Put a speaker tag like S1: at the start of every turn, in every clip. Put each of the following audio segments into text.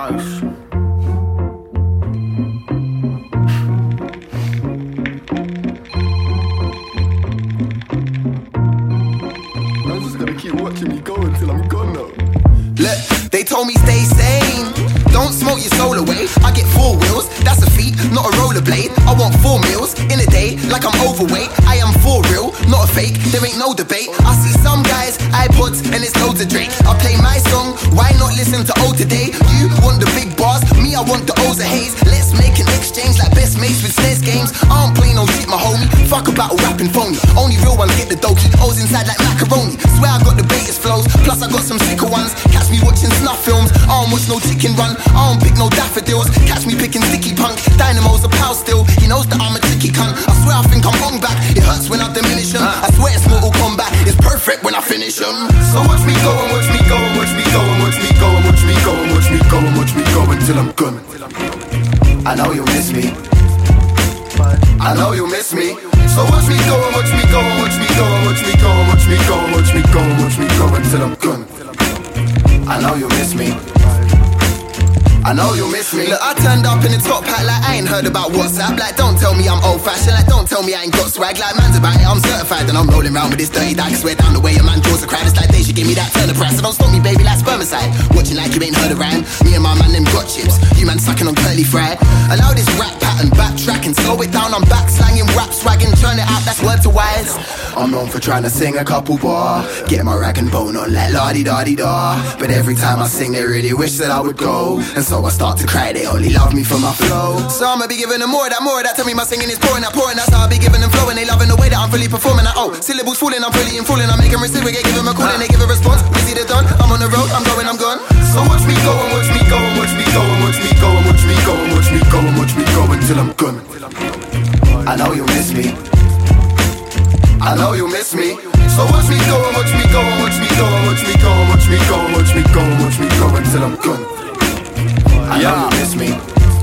S1: Nice. I'm just gonna keep watching me go until I'm gone now.
S2: Look, they told me stay sane. Don't smoke your soul away. I get 4 wheels, that's a feat, not a rollerblade. I want 4 meals in a day, like I'm overweight. I am for real, not a fake, there ain't no debate. I see some guys, iPods, and it's loads of Drake. I play my song, why not listen to old today? You want the big bars, me I want the O's of haze. Let's make an exchange like best mates with SNES games. I don't play no shit, my homie, fuck a battle rapping phony. Only real ones get the dough, keep O's inside like macaroni. Swear I got the greatest flows, plus I got some sicker ones. Catch me watching snuff films, I don't watch no chicken run. I don't pick no daffodils, catch me picking sticky punk. Dynamo's a pal still, he knows that I'm a tricky cunt. I swear I think I'm wrong back, it hurts when I diminish him. I swear it's Mortal Kombat, it's perfect when I finish him. So watch me go and watch me go and watch me go and watch me go and watch me go and watch me go and watch me go until I'm gone. I know you'll miss me, I know you'll miss me. So watch me go and watch me go and watch me go and watch me go and watch me go and watch me go and watch me go until I'm gone. I know you'll miss me, I know you'll miss me. Look, I turned up in the top hat like I ain't heard about WhatsApp. Like don't tell me I'm old fashioned, like don't tell me I ain't got swag. Like man's about it, I'm certified and I'm rolling around with this dirty dog. I swear down the way a man draws a crowd, it's like they should give me that turn of price. So don't stop me baby like spermicide, watching like you ain't heard a rhyme. Me and my man them got chips, you man sucking on curly fry. Allow this rap pattern, backtrack and slow it down. I'm back slanging, rap swagging, turn it out, that's word to wise. I'm known for trying to sing a couple bar, get my rag and bone on like la-di-da-di-da. But every time I sing they really wish that I would go, and so I start to cry, they only love me for my flow. So I'ma be giving them more of that, tell me my singing is pouring out, that's how I be giving them flow. And they loving the way that I'm really performing. Like, oh, syllables falling, I'm fully falling. I make them reciprocate, give them a call and they give a response. Busy they're done, I'm on the road, I'm going, I'm gone. So watch me go and watch me go and watch me go and watch me go and watch me go and watch me go and watch me go until I'm gone. I know you'll miss me, I know you'll miss me. So watch me go and watch me go and watch me go and watch me go and watch me go and watch me go and watch me go until I'm gone. I know you'll miss me,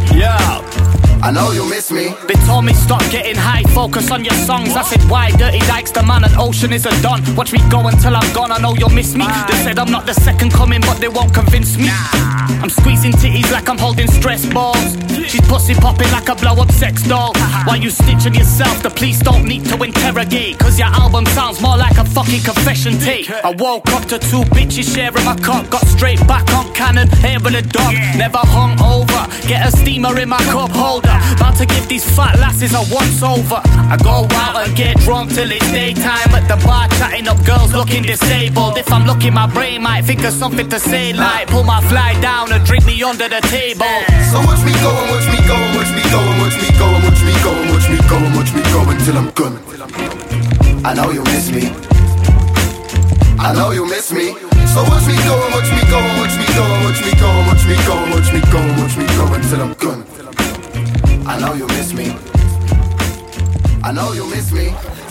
S2: I know you'll miss me.
S3: They told me stop getting high, focus on your songs. I said why? Dirty Dykes, the man and Ocean is a don. Watch me go until I'm gone, I know you'll miss me. They said I'm not the second coming, but they won't convince me. I'm squeezing titties like I'm holding stress balls. She's pussy popping like a blow up sex doll. While you stitching yourself, the police don't need to interrogate, cause your album sounds more like a fucking confession tape. I woke up to 2 bitches sharing my cup, got straight back on Cannon, hair with a dog. Never hung over, get a steamer in my cup holder. About to give these fat lasses a once over. I go out and get drunk till it's daytime at the bar, chatting up girls looking disabled. If I'm looking, my brain might think of something to say, like pull my fly down and drink me under the table.
S2: So watch me go and watch me go and watch me go and watch me go and watch me go and watch me go and watch me go until I'm gone. I know you'll miss me, I know you'll miss me. So watch me go and watch me go and watch me go and watch me go and watch me go and watch me go and watch me go until I'm gone. I know you'll miss me, I know you'll miss me.